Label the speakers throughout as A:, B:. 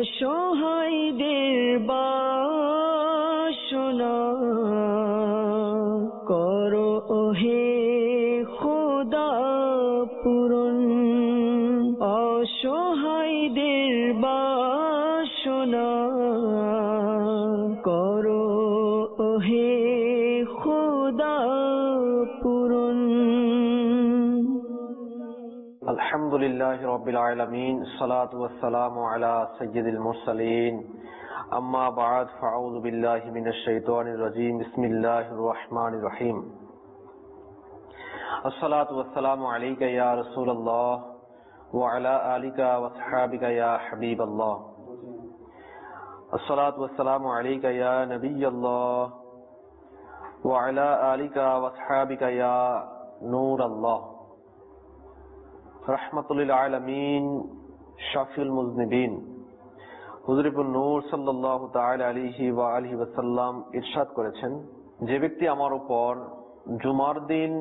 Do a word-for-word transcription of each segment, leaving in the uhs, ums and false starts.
A: অসহায়দের বাসনা করো ওহে খোদা পূরণ, অসহায়দের বাসনা করো ওহে খোদা পূরণ।
B: আলহামদুলিল্লাহি রাব্বিল আলামিন, সালাতু ওয়াসসালামু আলা সাইয়্যিদিল মুরসালিন, আম্মা বা'দ, ফাআউযু বিল্লাহি মিনাশ শাইতানির রাজীম, বিসমিল্লাহির রহমানির রহিম। আসসালাতু ওয়াসসালামু আলাইকা ইয়া রাসূলুল্লাহ ওয়া আলা আলিকা ওয়া আসহাবিকা ইয়া হাবিবাল্লাহ। আসসালাতু ওয়াসসালামু আলাইকা ইয়া নাবিয়াল্লাহ ওয়া আলা আলিকা ওয়া আসহাবিকা ইয়া নূরাল্লাহ। রাহমাতুল আলামিন, শাফিউল মুজনিবিন, হুজুরুন নূর সাল্লাল্লাহু তাআলা আলাইহি ওয়া আলিহি ওয়াসাল্লাম ইরশাদ করেছেন, যে ব্যক্তি আমার উপর জুমার দিন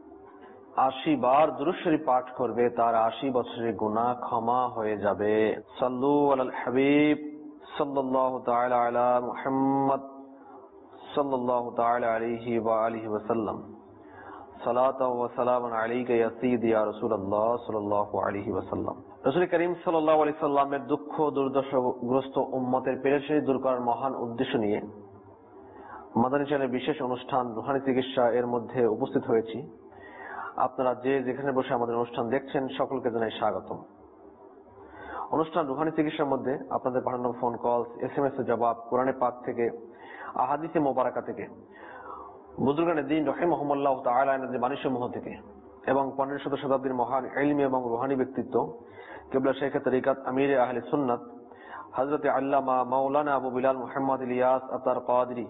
B: আশি বার দুরূদ শরীফ পাঠ করবে তার আশি বছরের গুনাহ ক্ষমা হয়ে যাবে। সাল্লু আলাল হাবিব সাল্লাল্লাহু তাআলা আলা মুহাম্মদ সাল্লাল্লাহু তাআলা আলাইহি ওয়া আলিহি ওয়াসাল্লাম। সালাতাও ওয়া সালামান আলাইকা ইয়া সাইয়্যিদি ইয়া রাসূলুল্লাহ সাল্লাল্লাহু আলাইহি ওয়াসাল্লাম। রাসূল করিম সাল্লাল্লাহু আলাইহি সাল্লামের দুঃখ দুর্দশাগ্রস্ত উম্মতের পেরেশানি দূর করার মহান উদ্দেশ্য নিয়ে মাদানী চ্যানেলের বিশেষ অনুষ্ঠান রুহানি চিকিৎসা এর মধ্যে উপস্থিত হয়েছি। আপনারা যে যেখানে বসে আমাদের অনুষ্ঠান দেখছেন সকলকে জানাই স্বাগতম। অনুষ্ঠান রুহানি চিকিৎসার মধ্যে আপনাদের পাঠানো ফোন কল, এসএমএস এর জবাব, কোরআনে পাক থেকে, আহাদিসে মোবারকা থেকে, বুজুর্গানে দ্বীন রাহিমাহুমুল্লাহ তাআলা এর বাণীসমূহ থেকে এবং পনেরো শতাব্দীর মহান ইলমি এবং রুহানি ব্যক্তিত্ব কিবলা শাইখ তরিকাত আমিরে আহলে সুন্নাত হযরত আল্লামা মাওলানা আবু বিলাল মুহাম্মদ ইলিয়াস আতার কাদরি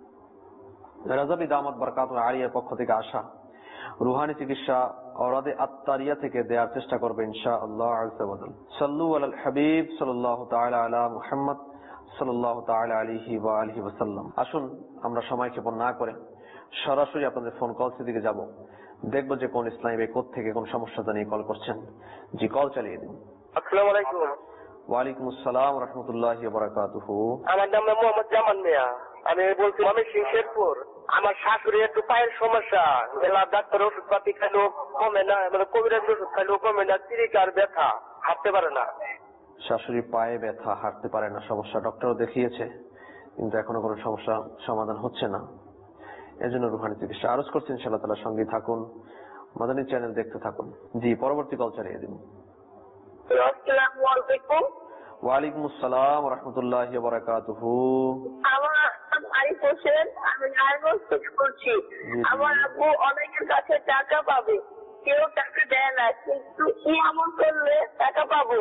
B: রাজাবি দামাত বরকাতুল আলিয়ার পক্ষ থেকে আসা রুহানি চিকিৎসা অরাদে আত্তারিয়া থেকে দেওয়ার চেষ্টা করবে ইনশাআল্লাহ আযজা ওয়া জাল। সাল্লু আলাল হাবিব সাল্লাল্লাহু তাআলা আলা মুহাম্মদ সাল্লাল্লাহু তাআলা আলাইহি ওয়া আলিহি ওয়াসাল্লাম। আসুন আমরা সময় ক্ষেপণ না করে সরাসরি আপনাদের ফোন কল দিকে যাব, দেখবো যে কোন ইসলামী ভাই কোথা থেকে কোন সমস্যা নিয়ে কল করছেন। জি, কল চালিয়ে দিন।
C: আসসালামু আলাইকুম।
B: ওয়া আলাইকুম আসসালাম ওয়া রাহমাতুল্লাহি ওয়া বারাকাতুহু।
C: আমার নাম মোহাম্মদ জামান মিয়া, আমি বলছি আমি শেরপুর। আমার শাশুড়ি একটু পায়ের সমস্যা, মেলা ডাক্তার ওষুধ পাতি খাইলেও কমে না, মানে কবিরাজ ওষুধ খাইলেও কমে না, চিরিকার ব্যথা, হাঁটতে পারে না।
B: শাশুড়ি পায়ে ব্যথা, হাঁটতে পারে না, সমস্যা ডক্টরও দেখিয়েছে কিন্তু এখনো কোনো সমস্যা সমাধান হচ্ছে না, এজন্য রুহানি চিকিৎসা আরজ করছেন। ইনশাআল্লাহ তাআলা সঙ্গে থাকুন, মাদানী চ্যানেল দেখতে থাকুন। জি, পরবর্তী কল চালিয়ে দিন।
C: আসসালামু আলাইকুম।
B: ওয়া আলাইকুম আসসালাম ওয়া রাহমাতুল্লাহি ওয়া বারাকাতুহু।
C: আমার আরিফ হোসেন, আমি নারায়ণগঞ্জ থেকে বলছি। আমার আব্বু অনেকের কাছে টাকা পাবে, কেউ টাকা দেয় না, কিন্তু কি আমল করলে টাকা পাবো?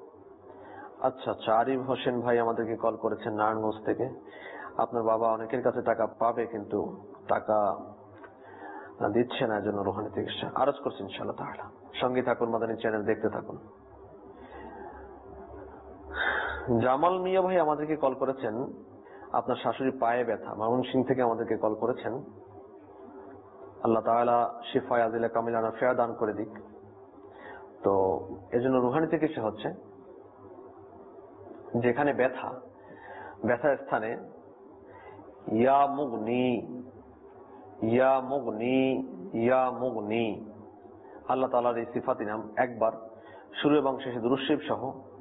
B: আচ্ছা আচ্ছা, আরিফ হোসেন ভাই আমাদেরকে কল করেছেন নারায়ণগঞ্জ থেকে। আপনার বাবা অনেকের কাছে টাকা পাবে কিন্তু টাকা দিচ্ছে না, এজন্য রুহানি চিকিৎসা আরজ করছেন ইনশাআল্লাহ তাআলা। সঙ্গে থাকুন, মাদানী চ্যানেল দেখতে থাকুন। জামাল মিয়া ভাই আমাদেরকে কল করেছেন, আপনার শাশুড়ি পায়ে ব্যথা, ময়মনসিংহ থেকে আমাদেরকে কল করেছেন। আল্লাহ তাআলা শিফায়ে আজিলা কামিলা নাফিয়া দান করে দিক। তো এজন্য রুহানি চিকিৎসা হচ্ছে, যেখানে ব্যথা, ব্যথার স্থানে ইয়া মুগনি ইয়া মুগনি ইয়া মুগনি আল্লাহ তাআলার এই সিফাতি নাম একবার শুরু এবং শেষে দুরূদ শরীফ সহ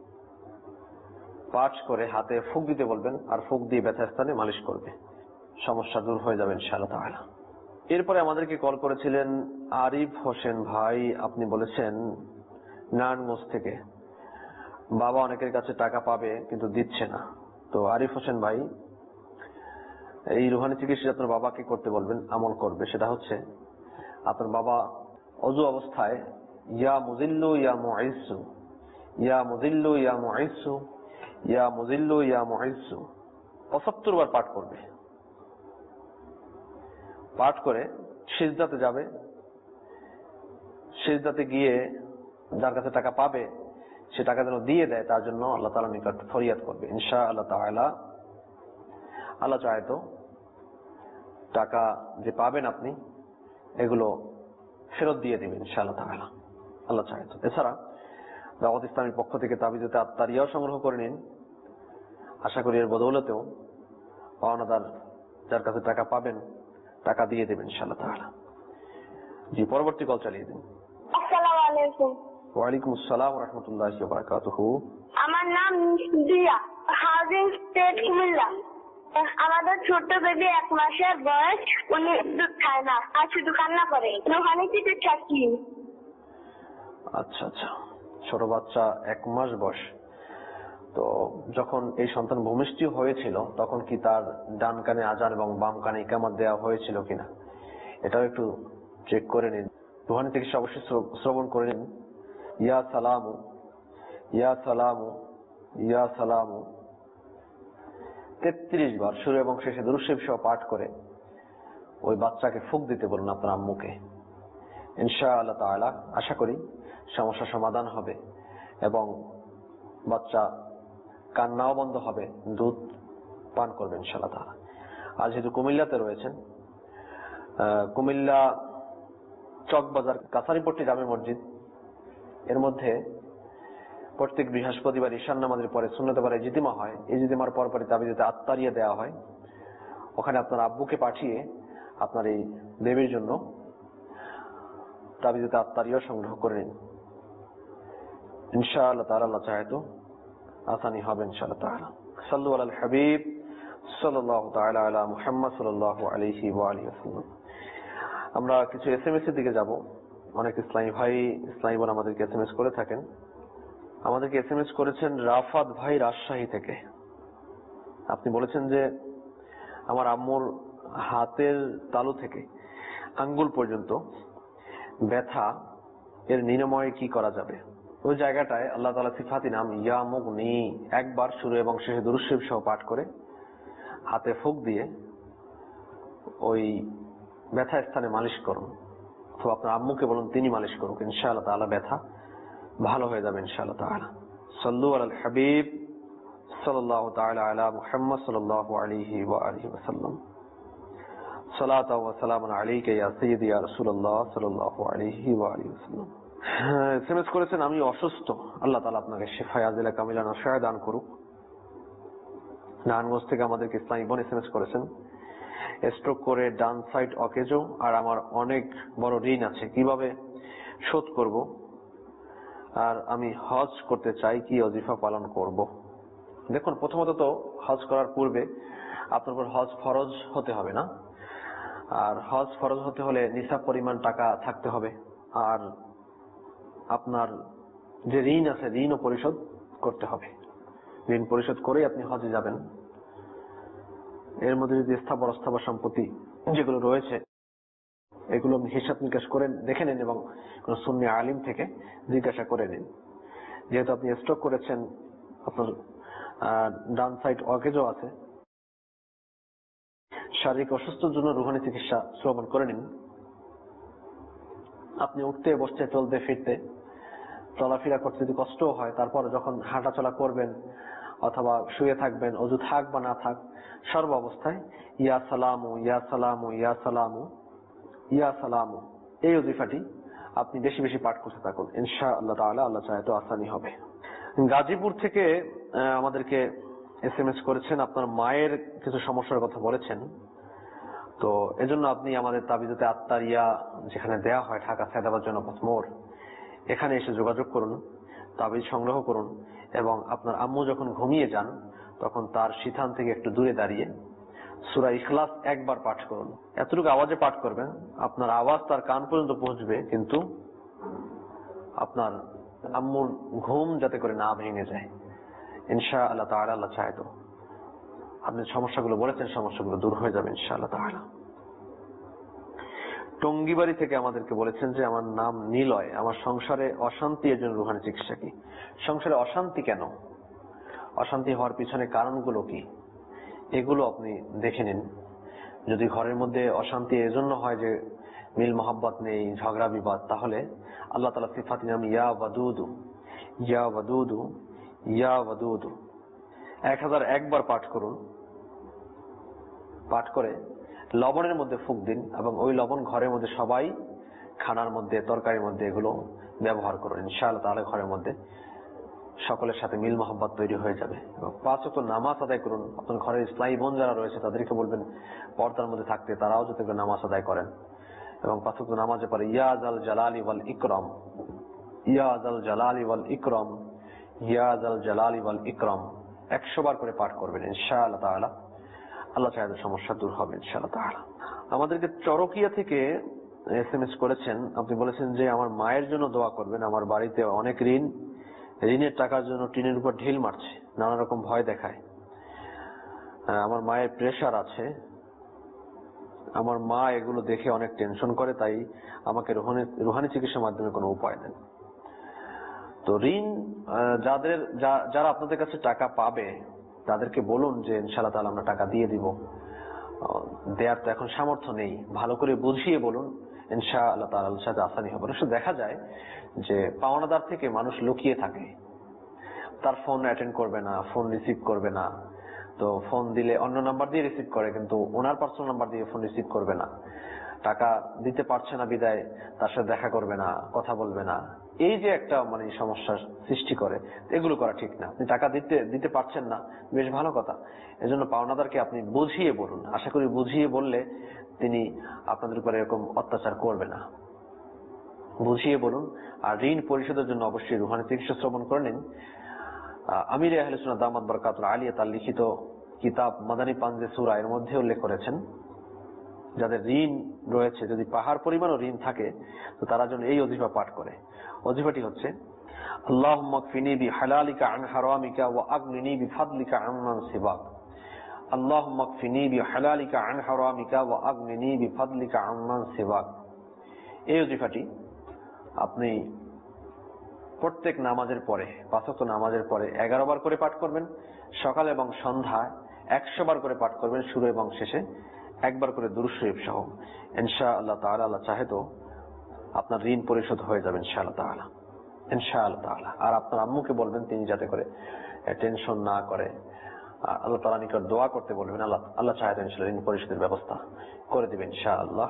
B: পাঠ করে হাতে ফুঁক দিতে বলবেন, আর ফুঁক দিয়ে ব্যথার স্থানে মালিশ করবে, সমস্যা দূর হয়ে যাবে ইনশাআল্লাহ তাআলা। এরপরে আমাদেরকে কল করেছিলেন আরিফ হোসেন ভাই, আপনি বলেছেন নারায়ণগঞ্জ থেকে বাবা অনেকের কাছে টাকা পাবে কিন্তু দিচ্ছে না। তো আরিফ হোসেন ভাই, এই রুহানি চিকিৎসা আপনার বাবাকে করতে বলবেন, আমল করবে। সেটা হচ্ছে আপনার বাবা অজু অবস্থায় ইয়া মুজিল্লু ইয়া মুইজ্জু ইয়া মুজিল্লু ইয়া মুইজ্জু ইয়া মুজিল্লু ইয়া মুইজ্জু পঁচাত্তর বার পাঠ করবে। পাঠ করে সিজদাতে যাবে, সিজদাতে গিয়ে যার কাছে টাকা পাবে সে টাকা যেন দিয়ে দেয়, তার জন্য আল্লাহ তাআলার নিকট ফরিয়াদ করবে ইনশাআল্লাহ তাআলা। আল্লাহ চায় তো টাকা যে পাবেন আপনি এগুলো ফেরত দিয়ে দিবেন ইনশাআল্লাহ তাআলা, আল্লাহ চায় তো। এছাড়া দাওয়াত ইসলামের পক্ষ থেকে তাবিজে আত্তারিয়াও সংগ্রহ করে নিন, আশা করি এর বদৌলতেও পাওনাদার যার কাছে টাকা পাবেন টাকা দিয়ে দেবেন ইনশাআল্লাহ তাআলা। জি, পরবর্তী কল চালিয়ে দিন।
D: আসসালামু আলাইকুম।
B: ওয়ালাইকুম আসসালাম ওয়া রাহমাতুল্লাহি ওয়া বারাকাতুহু।
D: আমার নাম দিয়া, হাউজিং স্টেট কুমিল্লা। আমাদের ছোট্ট বেবি এক মাসের বয়স, উনি দুধ খায় না আর শুধু কান্না করে। রুহানি চিকিৎসা কি?
B: আচ্ছা আচ্ছা, ছোট বাচ্চা এক মাস বয়স, তো যখন এই সন্তান ভূমিষ্ঠ হয়েছিল তখন কি তার ডান কানে আজান এবং বাম কানে ইকামত দেওয়া হয়েছিল কিনা এটাও একটু চেক করে নিন। রুহানি চিকিৎসা অবশ্যই শ্রবণ করে নিন। ইয়া সালামু ইয়া সালামু ইয়া সালামু তেত্রিশ বার শুরু এবং শেষে দুরূদ শরীফ সহ পাঠ করে ওই বাচ্চাকে ফুঁক দিতে বলুন আপনার আম্মুকে। ইনশাআল্লাহ তাআলা আশা করি সমস্যা সমাধান হবে এবং বাচ্চা কান্নাও বন্ধ হবে, দুধ পান করবে ইনশাআল্লাহ তাআলা। আজ যেহেতু কুমিল্লাতে রয়েছেন, কুমিল্লা চকবাজার কাছারিপট্টি জামে মসজিদ এর মধ্যে প্রত্যেক বৃহস্পতিবার ঈশান নামাজের পরে সুন্নতে পারে ইজতিমা হয়। ইজতিমার পর পরে তাবিজতে আত্তারিয়া দেওয়া হয়। ওখানে আপনার আব্বুকে পাঠিয়ে আপনার এই বেবির জন্য তাবিজতে আত্তারিয়া সংগ্রহ করে নিন। ইনশাআল্লাহ তাআলা আল্লাহ চাহে তো আসানি হবে ইনশাআল্লাহ তাআলা। সাল্লু আলাল হাবিব সাল্লাল্লাহু তাআলা আলা মুহাম্মদ সাল্লাল্লাহু আলাইহি ওয়া আলিহি ওয়াসাল্লাম। আমরা কিছু এসএমএস এর দিকে যাব। অনেক ইসলামী ভাই ইসলামী বোন আমাদেরকে এসএমএস করে থাকেন। আমাদেরকে এসএমএস করেছেন রাফাত ভাই রাজশাহী থেকে। আপনি বলেছেন যে আমার আম্মুর হাতের তালু থেকে আঙ্গুল পর্যন্ত ব্যথা, এর নিরাময়ে কি করা যাবে? ওই জায়গাটায় আল্লাহ তাআলা সিফাতি নাম ইয়া মুগনি একবার শুরু এবং শেষে দুরূদ শরীফ সহ পাঠ করে হাতে ফুঁক দিয়ে ওই ব্যথা স্থানে মালিশ করুন, তো আপনার আম্মুকে বলুন তিনি মালিশ করুক। ইনশাআল্লাহ তাআলা ব্যথা ভালো হয়ে যাবে ইনশাআল্লাহ তাআলা। সাল্লু আলাল হাবিব সাল্লাল্লাহু তাআলা আলা মুহাম্মদ সাল্লাল্লাহু আলাইহি ওয়া আলিহি ওয়াসাল্লাম। সালাতু ওয়া সালামুন আলাইকা ইয়া সাইয়্যিদি ইয়া রাসূলুল্লাহ সাল্লাল্লাহু আলাইহি ওয়া আলিহি ওয়াসাল্লাম। এসএমএস করেছেন আমি অসুস্থ, আল্লাহ তাআলা আপনাকে শিফায়ে আজিলা কামিলা নাশা দান করুক। নারায়ণগঞ্জ থেকে আমাদেরকে ইসলামী বোন এসএমএস করেছেন, স্ট্রোক করে ডান সাইড অকেজো আর আমার অনেক বড় ঋণ আছে, কিভাবে শোধ করব? আর আমি হজ করতে চাই, কি ওজিফা পালন করব? দেখুন, প্রথমত তো হজ করার পূর্বে আপনার উপর হজ ফরজ হতে হবে না, আর হজ ফরজ হতে হলে নিসাব পরিমাণ টাকা থাকতে হবে, আর আপনার যে ঋণ আছে ঋণও পরিশোধ করতে হবে। ঋণ পরিশোধ করেই আপনি হজে যাবেন। এর মধ্যে যদি স্থাবর অস্থাবর সম্পত্তি যেগুলো রয়েছে এগুলো হিসাব নিকাশ করে দেখে নিন এবং কোন সুন্নি আলিম থেকে জিজ্ঞাসা করে নিন। যেহেতু আপনি স্ট্রোক করেছেন, আপনার ডান সাইড অকেজও আছে, শারীরিক অসুস্থতার জন্য রুহানি চিকিৎসা শ্রবণ করে নিন। আপনি উঠতে বসতে চলতে ফিরতে চলাফেরা করতে যদি কষ্ট হয়, তারপর যখন হাঁটা চলা করবেন অথবা শুয়ে থাকবেন, অজু থাক বা না থাক, সর্ব অবস্থায় ইয়া সালামু ইয়া সালামু ইয়া সালামু ইয়া সালামু এই ওজিফাটি আপনি বেশি বেশি পাঠ করতে থাকুন। ইনশাআল্লাহ তাআলা আল্লাহ চাহে তো আসানি হবে। গাজীপুর থেকে আমাদেরকে এসএমএস করেছেন, আপনার মায়ের কিছু সমস্যার কথা বলেছেন, তো এজন্য আপনি আমাদের তাবিজতে আত্তারিয়া যেখানে দেয়া হয় ঢাকা সায়দাবাদ জনপথ মোড়, এখানে এসে যোগাযোগ করুন, তাবিজ সংগ্রহ করুন এবং আপনার আম্মু যখন ঘুমিয়ে যান তখন তার শিথান থেকে একটু দূরে দাঁড়িয়ে সূরা ইখলাস একবার পাঠ করুন। এতটুকু আওয়াজে পাঠ করবেন, আপনার আওয়াজ তার কান পর্যন্ত পৌঁছবে, কিন্তু আপনার আম্মুর ঘুম যাতে করে না ভেঙে যায়। ইনশাআল্লাহ তাআলা আল্লাহ চাহে তো আপনি সমস্যাগুলো বলেছেন, সমস্যাগুলো দূর হয়ে যাবে ইনশাআল্লাহ তাআলা। টঙ্গিবাড়ি থেকে আমাদেরকে বলেছেন যে আমার নাম নিলয়, আমার সংসারে অশান্তি, এর জন্য রুহানি চিকিৎসা কি? সংসারে অশান্তি কেন, অশান্তি হওয়ার পিছনে কারণগুলো কি, এগুলো আপনি দেখে নিন। যদি ঘরের মধ্যে অশান্তি এজন্য হয় যে মিল মোহাব্বত নেই, ঝগড়া বিবাদ, তাহলে আল্লাহ তাআলা সিফাতি নাম ইয়া ওয়াদুদু ইয়া ওয়াদুদু ইয়া ওয়াদুদু এক হাজার একবার পাঠ করুন। পাঠ করে লবণের মধ্যে ফুঁক দিন এবং ওই লবণ ঘরের মধ্যে সবাই খানার মধ্যে তরকারির মধ্যে এগুলো ব্যবহার করুন। ইনশাআল্লাহ তাআলা ঘরের মধ্যে সকলের সাথে মিল মহব্বত তৈরি হয়ে যাবে। এবং পাঁচ ওয়াক্ত নামাজ আদায় করুন। আপনার ঘরের ইসলামী বোন যারা রয়েছে তাদেরকে বলবেন পর্দার মধ্যে থাকতে, তারাও যাতে করে নামাজ আদায় করেন। এবং পাঁচ ওয়াক্ত নামাজের পরে ইয়া জাল জালালি ওয়াল ইকরাম, ইয়া জাল জালালি ওয়াল ইকরাম, ইয়া জাল জালালি ওয়াল ইকরাম একশো বার করে পাঠ করবেন ইনশাআল্লাহ তাআলা। আল্লাহ চাহে সমস্যা দূর হবে ইনশাআল্লাহ তাআলা। আমাদেরকে চরকিয়া থেকে এস এম এস করেছেন, আপনি বলেছেন যে আমার মায়ের জন্য দোয়া করবেন। আমার বাড়িতে অনেক ঋণ, ঋণের টাকার জন্য টিনের উপর ঢিল মারছে, নানা রকম ভয় দেখায়। আমার মায়ের প্রেশার আছে, আমার মা এগুলো দেখে অনেক টেনশন করে, তাই আমাকে রুহানি রুহানি চিকিৎসার মাধ্যমে কোনো উপায় দেন। তো ঋণ যাদের যারা আপনাদের কাছে টাকা পাবে তাদেরকে বলুন যে ইনশাআল্লাহ তাআলা আমরা টাকা দিয়ে দিব। দেয়ার তো এখন সামর্থ্য নেই, ভালো করে বুঝিয়ে বলুন, ইনশাআল্লাহ তাআলার সাথে আসানি হবে। অবশ্য দেখা যায় যে পাওনাদার থেকে মানুষ লুকিয়ে থাকে, তার ফোন অ্যাটেন্ড করবে না, ফোন রিসিভ করবে না। তো ফোন দিলে অন্য নাম্বার দিয়ে রিসিভ করে, কিন্তু ওনার পার্সোনাল নাম্বার দিয়ে ফোন রিসিভ করবে না। টাকা দিতে পারছে না বিদায় তার সাথে দেখা করবে না, কথা বলবে না। এই যে একটা মানে সমস্যার সৃষ্টি করে, এগুলো করা ঠিক না। আপনি টাকা দিতে দিতে পারছেন না, বেশ ভালো কথা। এজন্য পাওনাদারকে আপনি বুঝিয়ে বলুন। আশা করি বুঝিয়ে বললে তিনি আপনাদের উপরে এরকম অত্যাচার করবে না। বুঝিয়ে বলুন। আর ঋণ পরিশোধের জন্য অবশ্যই রুহানি চিকিৎসা শ্রবণ করে নিন। আমির আহলে সুন্নাত দামাত বারাকাতুহু আলিয়া তার লিখিত কিতাব মাদানী পাঞ্জে সূরা এর মধ্যে উল্লেখ করেছেন, যাদের ঋণ রয়েছে, যদি পাহাড় পরিমাণও ঋণ থাকে, তো তারা যেন এই ওজিফা পাঠ করে। ওজিফাটি হচ্ছে আল্লাহুম্মা কফিনি বিহালালিকা আন হারামিকা ওয়া আগনিনি বিফাদলিকা আম্মান সিওয়াক। আল্লাহুম্মা কফিনি বিহালালিকা আন হারামিকা ওয়া আগনিনি বিফাদলিকা আম্মান সিওয়াক। এই ওজিফাটি আপনি প্রত্যেক নামাজের পরে, পাঁচ ওয়াক্ত নামাজের পরে এগারো বার করে পাঠ করবেন। সকাল এবং সন্ধ্যায় একশো বার করে পাঠ করবেন, শুরু এবং শেষে একবার করে দুরূদ শরীফ সহ। ইনশাআল্লাহ তাআলা আল্লাহ চাহে তো আপনার ঋণ পরিশোধ হয়ে যাবে ইনশাআল্লাহ তাআলা, ইনশাআল্লাহ তাআলা। আর আপনার আম্মুকে বলবেন তিনি যাতে করে টেনশন না করে, আল্লাহ তাআলার নিকট দোয়া করতে বলবেন। আল্লাহ আল্লাহ চাহে তো ইনশাআল্লাহ ঋণ পরিশোধের ব্যবস্থা করে দিবেন ইনশাআল্লাহ।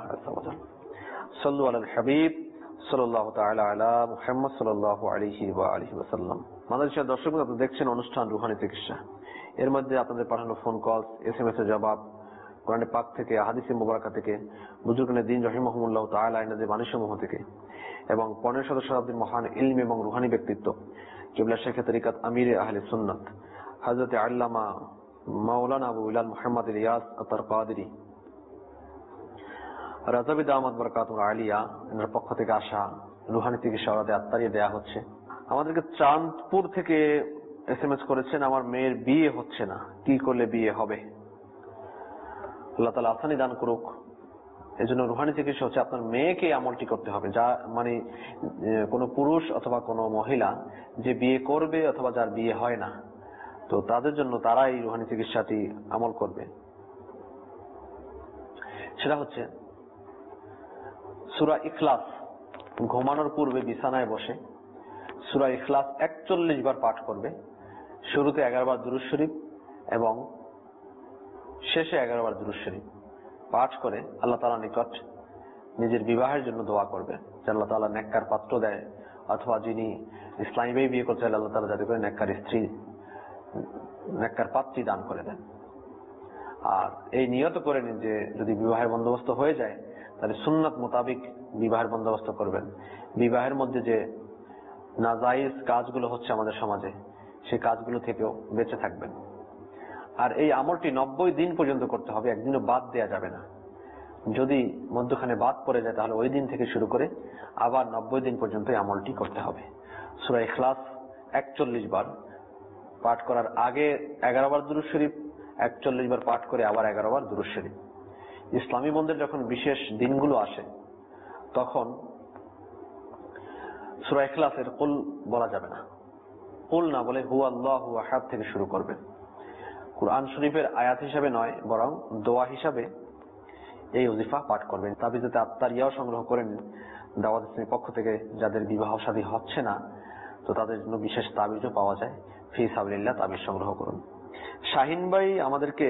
B: সাল্লু আলাল হাবিব সাল্লাল্লাহু তাআলা আলা মুহাম্মদ সাল্লাল্লাহু আলাইহি ওয়া আলিহি ওয়াসাল্লাম। মাদ্রাসার দর্শক আপনারা দেখছেন অনুষ্ঠান রুহানি চিকিৎসা। এর মধ্যে আপনাদের পাঠানো ফোন কল, এসএমএস এর জবাব, কোরআনে পাক থেকে, হাদিসে মুবারাকা থেকে, বুজুর্গানে দিন রাহিমাহুমুল্লাহ তাআলা এনাদের বাণীসমূহ থেকে, এবং পনেরো শত শতাব্দীর মহান ইলম এবং রুহানি ব্যক্তিত্ব কিবলা শেখ তরিকাত আমিরে আহলে সুন্নাত হযরত আল্লামা মাওলানা আবু বিলাল মুহাম্মদ ইলিয়াস আতার কাদেরী রাজাবি দামাত বারাকাতুহু আলিয়া এর পক্ষ থেকে আসা রুহানি চিকিৎসা ওরাতে আত্মারিয়ে দেয়া হচ্ছে। আমাদেরকে চাঁদপুর থেকে এসএমএস করেছেন, আমার মেয়ের বিয়ে হচ্ছে না, কি করলে বিয়ে হবে? আল্লাহ তাআলা আসানি দান করুক। এজন্য রুহানি চিকিৎসা হচ্ছে আপনার মেয়েকে আমলটি করতে হবে। যা মানে কোনো পুরুষ অথবা কোনো মহিলা যে বিয়ে করবে অথবা যার বিয়ে হয় না, তো তাদের জন্য তারা এই রুহানি চিকিৎসাটি আমল করবে। সেটা হচ্ছে সূরা ইখলাস, ঘুমানোর পূর্বে বিছানায় বসে সূরা ইখলাস একচল্লিশ বার পাঠ করবে। শুরুতে এগারো বার দুরূদ শরীফ এবং শেষে এগারো বার দুরূদ শরীফ পাঠ করে আল্লাহ তাআলার নিকট নিজের বিবাহের জন্য দোয়া করবে যে আল্লাহ তাআলা নেককার পাত্র দেয়, অথবা যিনি ইসলামী বিয়ে করতে চাইলে আল্লাহ তাআলা যাতে করে নেককার স্ত্রী, নেককার পাত্রী দান করে দেন। আর এই নিয়ত করে নিন যে যদি বিবাহের বন্দোবস্ত হয়ে যায় তাহলে সুন্নাত মোতাবিক বিবাহের বন্দোবস্ত করবেন। বিবাহের মধ্যে যে নাজায়েজ কাজগুলো হচ্ছে আমাদের সমাজে, সেই কাজগুলো থেকেও বেঁচে থাকবেন। আর এই আমলটি নব্বই দিন পর্যন্ত করতে হবে, একদিনও বাদ দেয়া যাবে না। যদি মধ্যখানে বাদ পড়ে যায় তাহলে ওই দিন থেকে শুরু করে আবার নব্বই দিন পর্যন্ত এই আমলটি করতে হবে। সূরা ইখলাস একচল্লিশ বার পাঠ করার আগে এগারো বার দুরূদ শরীফ, একচল্লিশ বার পাঠ করে আবার এগারো বার দুরূদ শরীফ। ইসলামী বন্ধের যখন বিশেষ দিনগুলো আসে তখন সূরা ইখলাসের কুল বলা যাবে না, কুল না বলে হু আল্লাহু আহাদ থেকে শুরু করবেন। কুরআন শরীফের আয়াত হিসাবে নয়, বরং দোয়া হিসাবে এই ওজিফা পাঠ করবেন। তাবিজতে আত্মারিয়াও সংগ্রহ করেন দাওয়াত ইসলামীর পক্ষ থেকে। যাদের বিবাহ শাদী হচ্ছে না, তো তাদের জন্য বিশেষ তাবিজও পাওয়া যায়। ফি সাবিলিল্লাহ তাবিজ সংগ্রহ করুন। শাহিন ভাই আমাদেরকে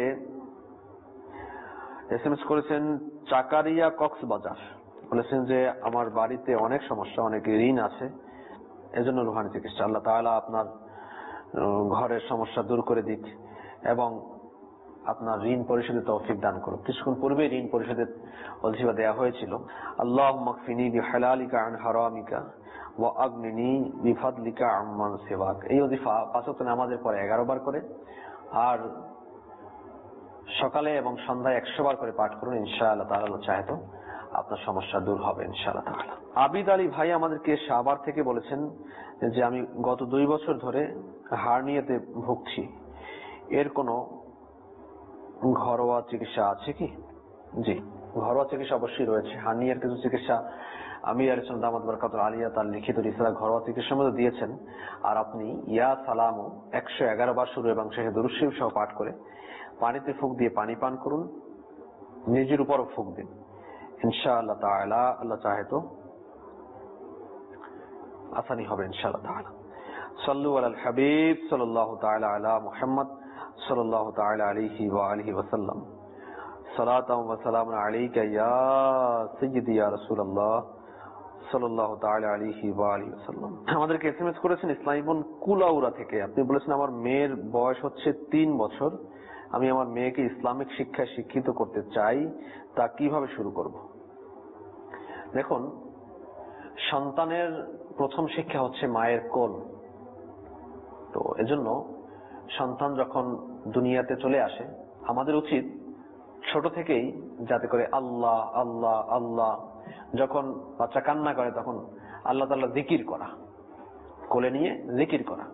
B: এসএমএস করেছেন চাকারিয়া কক্সবাজার, বলেছেন যে আমার বাড়িতে অনেক সমস্যা, অনেক ঋণ আছে, এজন্য রুহানি চিকিৎসা। আল্লাহ তাআলা আপনার ঘরের সমস্যা দূর করে দিক এবং আপনার ঋণ পরিশোধে তৌফিক দান করুক। কিছুক্ষণ পূর্বে ঋণ পরিশোধের ওজিফা দেওয়া হয়েছিল, আল্লাহুম্মা কফিনি বিহালালিকা আন হারামিকা ওয়া আগনিনি বিফাদলিকা আম্মান সিওয়াক। এই ওজিফা পাঁচ ওয়াক্ত নামাজের পরে এগারো বার করে আর সকালে এবং সন্ধ্যায় একশো বার করে পাঠ করুন। ইনশাআল্লাহ তাআলা চাহে তো আপনার সমস্যা দূর হবে ইনশাআল্লাহ তাআলা। আবিদ আলী ভাই আমাদেরকে সাভার থেকে বলেছেন যে আমি গত দুই বছর ধরে হার্নিয়াতে ভুগছি, এর কোনো ঘরোয়া চিকিৎসা আছে কি? জি, ঘরোয়া চিকিৎসা অবশ্যই রয়েছে। হার্নিয়ার কিছু চিকিৎসা আমির আলিস দামাত বরকাতুল আলিয়া তার লিখিত রিসালা ঘরোয়া চিকিৎসার মধ্যে দিয়েছেন। আর আপনি ইয়া সালামু একশো এগারো বার শুরু এবং শেষে দুরূদ শরীফ সহ পাঠ করে পানিতে ফুঁক দিয়ে পানি পান করুন, নিজের উপরও ফুঁক দিন। ইনশাআল্লাহ তাআলা আল্লাহ চাহে তো আসানি হবে ইনশাআল্লাহ তাআলা। সাল্লু আলাল হাবিব সাল্লাল্লাহু তাআলা আলা মুহাম্মদ সাল্লাল্লাহু তাআলা আলাইহি ওয়া আলিহি ওয়া সাল্লাম। সালাতাম ওয়া সালামুন আলাইকা ইয়া সাইয়্যিদি ইয়া রাসূলুল্লাহ সাল্লাল্লাহু তাআলা আলাইহি ওয়া আলিহি ওয়া সাল্লাম। আমাদেরকে এসএমএস করেছেন ইসলামী বোন কুলাউড়া থেকে। আপনি বলেছেন আমার মেয়ের বয়স হচ্ছে তিন বছর, আমি আমার মেয়েকে ইসলামিক শিক্ষায় শিক্ষিত করতে চাই, তা কিভাবে শুরু করব? দেখুন, সন্তানের প্রথম শিক্ষা হচ্ছে মায়ের কোল। তো এজন্য সন্তান যখন দুনিয়াতে চলে আসে আমাদের উচিত ছোট থেকেই যাতে করে আল্লাহ আল্লাহ আল্লাহ, যখন বাচ্চা কান্না করে তখন আল্লাহ তাআলা জিকির করা, কোলে নিয়ে জিকির করা,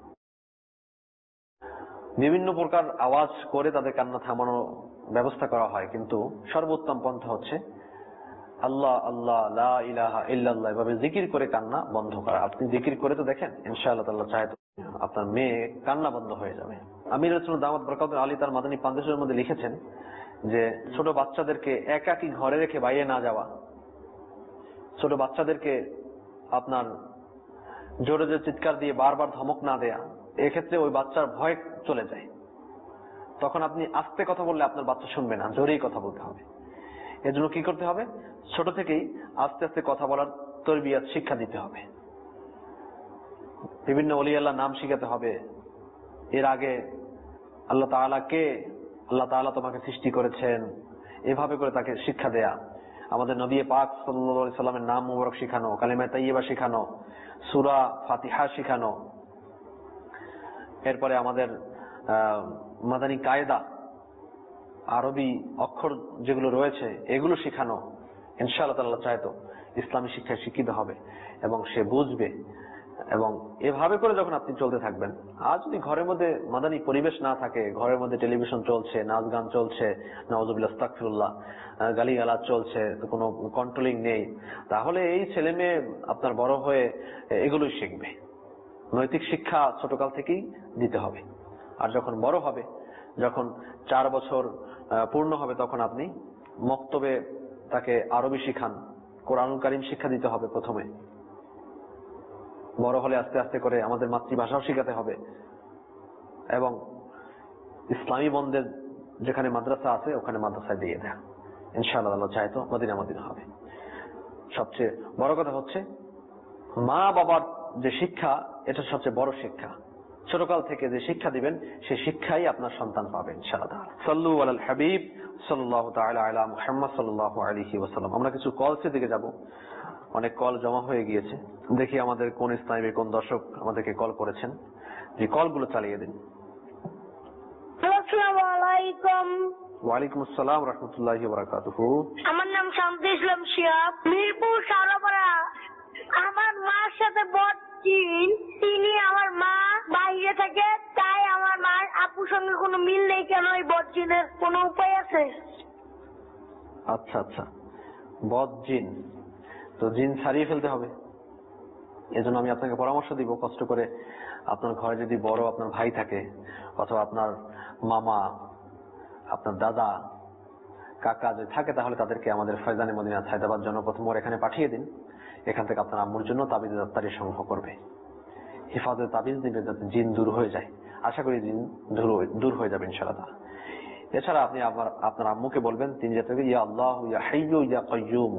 B: বিভিন্ন প্রকার আওয়াজ করে তাদের কান্না থামানোর ব্যবস্থা করা হয়। কিন্তু সর্বোত্তম পন্থা হচ্ছে আল্লাহ আল্লাহ লা ইলাহা ইল্লাল্লাহ এভাবে জিকির করে কান্না বন্ধ করা। আপনি জিকির করে তো দেখেন, ইনশাআল্লাহ তাআলা চাহে তো আপনার মেয়ে কান্না বন্ধ হয়ে যাবে। আমির রাসূল দাওয়াত বরকাতুল আলী তার মাদানী পান্দেশের মধ্যে লিখেছেন যে ছোট বাচ্চাদেরকে একাকী ঘরে রেখে বাইরে না যাওয়া, ছোট বাচ্চাদেরকে আপনার জোরে জোরে চিৎকার দিয়ে বারবার ধমক না দেয়া, এক্ষেত্রে ওই বাচ্চার ভয় চলে যায়। তখন আপনি আস্তে কথা বললে আপনার বাচ্চা শুনবে না, জোরেই কথা বলতে হবে। এর জন্য কি করতে হবে? ছোট থেকেই আস্তে আস্তে কথা বলার তরবিয়ত শিক্ষা দিতে হবে, বিভিন্ন ওলি আল্লাহ নাম শিখাতে হবে। এর আগে আল্লাহ তাআলা কে, আল্লাহ তাআলা তোমাকে সৃষ্টি করেছেন, এভাবে করে তাকে শিক্ষা দেয়া। আমাদের নবী পাক সাল্লাল্লাহু আলাইহি সাল্লামের নাম মুবারক শিখানো, কালিমা তাইয়্যিবা শিখানো, সূরা ফাতিহা শিখানো। এরপরে আমাদের মাদানী কায়দা, আরবি অক্ষর যেগুলো রয়েছে এগুলো শিখানো। ইনশাআল্লাহ তাআলা চায় তো ইসলামী শিক্ষায় শিক্ষিত হবে এবং সে বুঝবে। এবং এভাবে করে যখন আপনি চলতে থাকবেন, আর যদি ঘরের মধ্যে মাদানী পরিবেশ না থাকে, ঘরের মধ্যে টেলিভিশন চলছে, নাচ গান চলছে, নাউযুবিল্লাহ আস্তাগফিরুল্লাহ, গালিগালাজ চলছে, কোনো কন্ট্রোলিং নেই, তাহলে এই ছেলে মেয়ে আপনার বড় হয়ে এগুলোই শিখবে। নৈতিক শিক্ষা ছোটকাল থেকেই দিতে হবে। আর যখন বড় হবে, যখন চার বছর পূর্ণ হবে, তখন আপনি মক্তবে তাকে আরবি শিখান, কোরআনুল কারীম শিক্ষা দিতে হবে প্রথমে। বড় হলে আস্তে আস্তে করে আমাদের মাতৃভাষাও শিখাতে হবে। এবং ইসলামী বন্ধের যেখানে মাদ্রাসা আছে ওখানে মাদ্রাসায় দিয়ে দেয়া। ইনশাআল্লাহ আল্লাহ চায় তো মদিনা মদিনা হবে। সবচেয়ে বড় কথা হচ্ছে মা বাবার যে শিক্ষা, এটা সবচেয়ে বড় শিক্ষা। ছোটকাল থেকে যে শিক্ষা দিবেন সেই শিক্ষাই আপনার সন্তান পাবে ইনশাআল্লাহ। সাল্লু আলাল হাবিব সাল্লাল্লাহু তাআলা আলা মুহাম্মদ সাল্লাল্লাহু আলাইহি ওয়াসাল্লাম। আমরা কিছু কলসের দিকে যাব, অনেক কল জমা হয়ে গিয়েছে। দেখি আমাদের কোন ইসলামী কোন দর্শক আমাদেরকে কল করেছেন, যে কলগুলো চালিয়ে দিন।
D: আসসালামু আলাইকুম।
B: ওয়ালাইকুম আসসালাম ওয়া রাহমাতুল্লাহি ওয়া বারাকাতুহু।
D: আমার নাম শামসুল ইসলাম শিহাব, মিরপুর শাহরাপাড়া। আমার মার সাথে বদজিন, তিনি আমার মা বাইরে থাকে, তাই আমার মার আপুর সঙ্গে কোনো মিল নেই। কেন এই বদজিনের কোনো উপায় আছে?
B: আচ্ছা আচ্ছা, বদজিন তো জিন ছাড়িয়ে ফেলতে হবে। এজন্য আমি আপনাকে পরামর্শ দিব, কষ্ট করে আপনার ঘরে যদি বড় আপনার ভাই থাকে, অথবা আপনার মামা, আপনার দাদা, কাকা যদি থাকে, তাহলে তাদেরকে আমাদের ফয়জানে মদিনা হায়দ্রাবাদ জনপথ মোড় এখানে পাঠিয়ে দিন। এখান থেকে আপনার আম্মুর জন্য তাবিজ দপ্তরি সংগ্রহ করবে, হিফাজতে তাবিজ দিবে যাতে জিন দূর হয়ে যায়। আশা করি জিন দূর হয়ে যাবে ইনশাআল্লাহ। এছাড়া আপনি আপনার আপনার আম্মুকে বলবেন, তিনি যাতে ইয়া আল্লাহ ইয়া হাইয়্যু ইয়া কাইয়্যুম,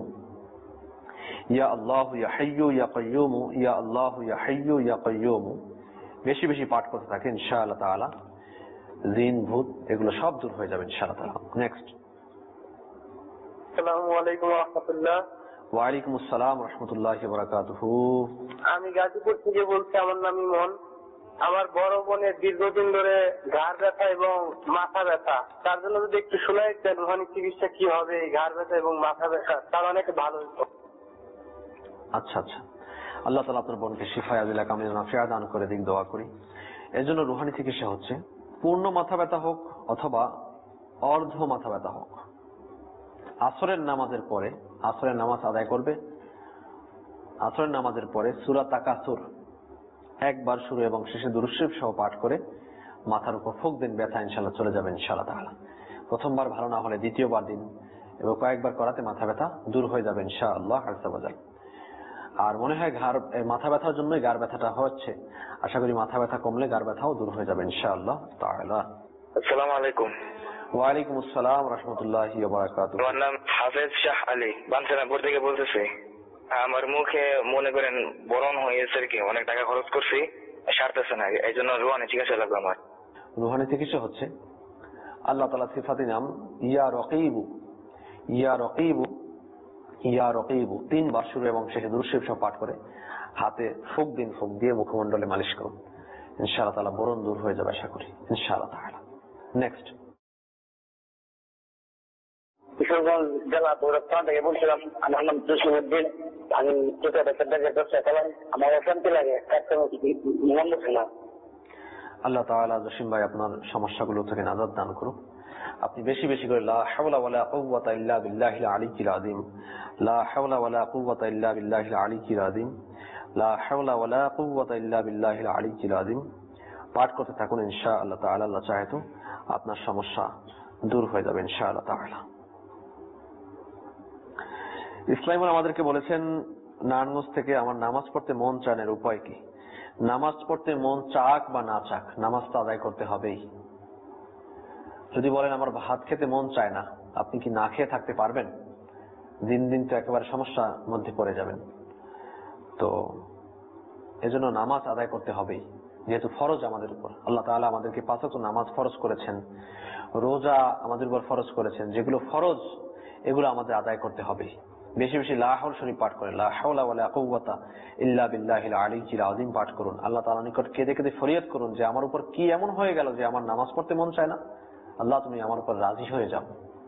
B: ইয়া আল্লাহ ইয়া হাইয়্যু ইয়া কাইয়্যুম, ইয়া আল্লাহ ইয়া হাইয়্যু ইয়া কাইয়্যুম, বেশি বেশি পাঠ করতে থাকে ইনশাআল্লাহ তাআলা জিন ভূত এগুলো সব দূর হয়ে যাবে ইনশাআল্লাহ তাআলা। নেক্সট।
C: আসসালামু আলাইকুম ওয়া রাহমাতুল্লাহ।
B: ওয়া আলাইকুম আসসালাম ওয়া রাহমাতুল্লাহি ওয়া বারাকাতুহু।
C: আমি গাজীপুর থেকে বলছি, আমার নাম ইমন। আমার বড় বোনের দীর্ঘদিন ধরে ঘাড় ব্যথা এবং মাথা ব্যথা, তার জন্য যদি একটু শোনাইতেন রুহানি চিকিৎসা কি হবে এই ঘাড় ব্যথা এবং মাথা ব্যথা, তার অনেক ভালো হতো।
B: আচ্ছা আচ্ছা, আল্লাহ তাআলা আপনার বোনকে শিফা আজিলা কামিলা নাফিয়া দান করে দিক, দোয়া করি। এর জন্য রুহানি চিকিৎসা হচ্ছে পূর্ণ মাথা ব্যথা হোক অথবা অর্ধ মাথা ব্যথা হোক, আসরের নামাজের পরে, আসরের নামাজ আদায় করবে, আসরের নামাজের পরে সূরা তাকাসুর একবার শুরু এবং শেষে দুরূদ শরীফ সহ পাঠ করে মাথার উপর ফুঁক দিন, ব্যথা ইনশাআল্লাহ চলে যাবে ইনশাআল্লাহ তাআলা। প্রথমবার ভালো না হলে দ্বিতীয়বার দিন এবং কয়েকবার করাতে মাথা ব্যথা দূর হয়ে যাবে ইনশাআল্লাহ আযজা ওয়া জাল। আর মনে হয় ঘাড় মাথা ব্যথার জন্যই ঘাড় ব্যথাটা হচ্ছে, আশা করি মাথা ব্যথা কমলে ঘাড় ব্যথাও দূর হয়ে যাবে ইনশাআল্লাহ তাআলা।
E: আসসালামু আলাইকুম।
B: ওয়া আলাইকুম আসসালাম ওয়া রাহমাতুল্লাহি ওয়া বারাকাতুহু।
E: আমার নাম হাফেজ শাহ আলী, বাঞ্ছারামপুর থেকে বলতেছি। আমার মুখে মনে করেন বরণ হয়েছে আর কি, অনেক টাকা খরচ করছি, সারতেছে না, এই জন্য রুহানি চিকিৎসা লাগবে আমার।
B: রুহানি চিকিৎসা হচ্ছে আল্লাহ তাআলা সিফাতি নাম ইয়া রকিবু, ইয়া রকিবু, ইয়া রকিবু তিনবার শুরু এবং শেষে দুরূদ শরীফ সহ পাঠ করে হাতে ফুঁক দিন, ফুঁক দিয়ে মুখমণ্ডলে মালিশ করুন, ইনশাআল্লাহ তাআলা বরণ দূর হয়ে যাবে আশা করি ইনশাআল্লাহ তাআলা। নেক্সট।
C: কিশোরগঞ্জ জেলা পৌরসভা থেকে বলছিলাম, আমার নাম জসিমউদ্দিন। আমি ব্যবসা চালাই, আমার অশান্তি লাগে, কাজটা মন বসে না।
B: আল্লাহ তাআলা জসিম ভাই আপনার সমস্যাগুলো থেকে নাজাত দান করুন। আপনি বেশি বেশি করে লা হাওলা ওয়ালা কুওয়াতা ইল্লা বিল্লাহিল আলিয়্যিল আযীম, লা হাওলা ওয়ালা কুওয়াতা ইল্লা বিল্লাহিল আলিয়্যিল আযীম, লা হাওলা ওয়ালা কুওয়াতা ইল্লা বিল্লাহিল আলিয়্যিল আযীম পাঠ করতে থাকুন ইনশাআল্লাহ তাআলা। আল্লাহ চাহে তো আপনার সমস্যা দূর হয়ে যাবে ইনশাআল্লাহ তাআলা। ইসলাম আমাদেরকে বলেছেন নারায়ণগঞ্জ থেকে, আমার নামাজ পড়তে মন চানের উপায় কি? নামাজ পড়তে মন চাক বা না চাক, নামাজ তো আদায় করতে হবেই। যদি বলেন আমার ভাত খেতে মন চায় না, আপনি কি না খেয়ে থাকতে পারবেন? দিন দিন তো একেবারে সমস্যার মধ্যে পড়ে যাবেন। তো এজন্য নামাজ আদায় করতে হবেই, যেহেতু ফরজ আমাদের উপর। আল্লাহ তাআলা আমাদেরকে পাঁচ ওয়াক্ত নামাজ ফরজ করেছেন, রোজা আমাদের উপর ফরজ করেছেন, যেগুলো ফরজ এগুলো আমাদের আদায় করতে হবে। বেশি বেশি লা হাওলা শরীফ পাঠ করেন, লা হাওলা ওয়ালা কুওয়াতা ইল্লা বিল্লাহিল আলিয়্যিল আযীম পাঠ করুন। আল্লাহ তাআলার নিকট কেঁদে কেঁদে ফরিয়াদ করুন যে আমার উপর কি এমন হয়ে গেল যে আমার নামাজ পড়তে মন চায় না, আল্লাহ তুমি আমার উপর রাজি হয়ে যাও।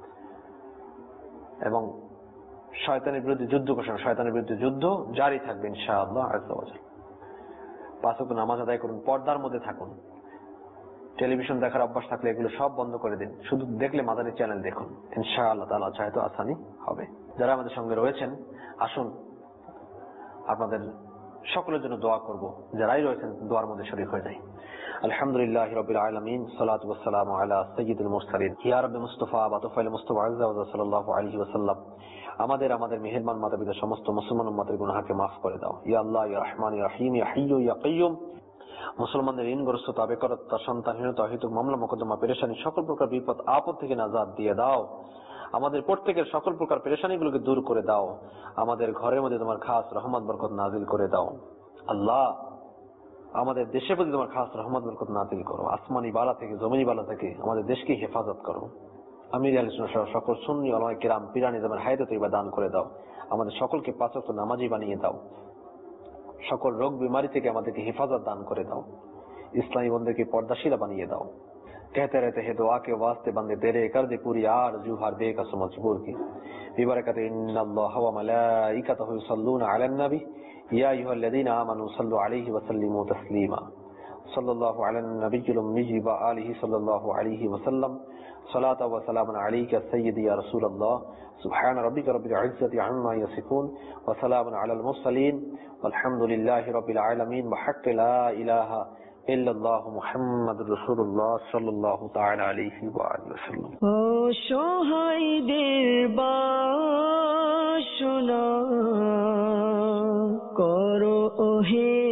B: এবং শয়তানের বিরুদ্ধে যুদ্ধ করছেন, শয়তানের বিরুদ্ধে যুদ্ধ জারি থাকবে ইনশাআল্লাহ আযজা ওয়া জাল। পাঁচ ওয়াক্ত নামাজ আদায় করুন, পর্দার মধ্যে থাকুন। টেলিভিশন দেখার অভ্যাস থাকলে এগুলো সব বন্ধ করে দিন, শুধু দেখলে মাদানী চ্যানেল দেখুন, ইনশাআল্লাহ তাআলা চাহে তো আসানি হবে। যারা আমাদের সঙ্গে রয়েছেন আসুন আপনাদের সকলের জন্য দোয়া করব, যারাই রয়েছেন দোয়ার মধ্যে শরীক হয়ে যায়। আলহামদুলিল্লাহি রাব্বিল আলামিন, সালাতু ওয়াস সালামু আলা সাইয়্যিদিল মুরসালিন, ইয়া রাব্বি মুস্তাফা বাতুফাইল মুস্তাফা আযজা ওয়া সাল্লাল্লাহু আলাইহি ওয়াসাল্লাম। আমাদের আমাদের মেহেরবান মাতা-পিতা সমস্ত মুসলমান উম্মতের গুনাহকে মাফ করে দাও। ইয়া আল্লাহ, ইয়া রহমান, ইয়া রহিম, ইয়া হাইয়্যু ইয়া কাইয়্যুম। মুসলমানদের ঋণগ্রস্ততা, বেকারত্ব, সন্তানহীনতা, অহেতুক মামলা মোকদ্দমা, পেরেশানি, সকল প্রকার বিপদ আপদ থেকে নাজাত দিয়ে দাও। আমাদের প্রত্যেকের সকল প্রকার পেরেশানিগুলোকে দূর করে দাও। আমাদের ঘরের মধ্যে তোমার খাস রহমত বরকত নাজিল করে দাও। আল্লাহ, আমাদের দেশের প্রতি তোমার খাস রহমত বরকত নাজিল করো। আসমানি বালা থেকে, জমিনি বালা থেকে আমাদের দেশকে হেফাজত করো। আমির আহলে সুন্নাহ সহ সকল সুন্নি উলামায়ে কেরাম পীরান নিজামের হায়াতে তৈয়বা দান করে দাও। আমাদের সকলকে পাঁচ ওয়াক্ত নামাজি বানিয়ে দাও। সকল রোগ বিমারি থেকে আমাদেরকে হেফাজত দান করে দাও। ইসলামী বন্ধুকে পর্দাশীলা বানিয়ে দাও। कहते रहते हैं दुआ के वास्ते बंदे तेरे कर दे पूरी आरज़ू हर बेकस मजबूर की बिबरकत इन्नल्लाह व मलाइकतहु युसल्लूना अलन नबी या अय्युहल्लज़ीना आमनू सल्लु अलैहि व सल्लिमू तस्लीमा सल्लल्लाहु अलन नबिय्यिल उम्मी व आलिहि सल्लल्लाहु अलैहि वसल्लम सलाता व सलामुन अलैका सय्यदी या रसूलल्लाह सुब्हान रब्बिका रब्बिल इज्जति अम्मा यसिफून व सलामुन अलल मुरसलीन वल्हम्दुलिल्लाहि रब्बिल आलमीन व हक़्क़ि ला इलाहा ইল্লাল্লাহু মুহাম্মাদুর রাসূলুল্লাহ সাল্লাল্লাহু তাআলা আলাইহি ওয়া আলিহি ওয়াসাল্লাম।
A: ও সহায়দের বাসনা করো ওহে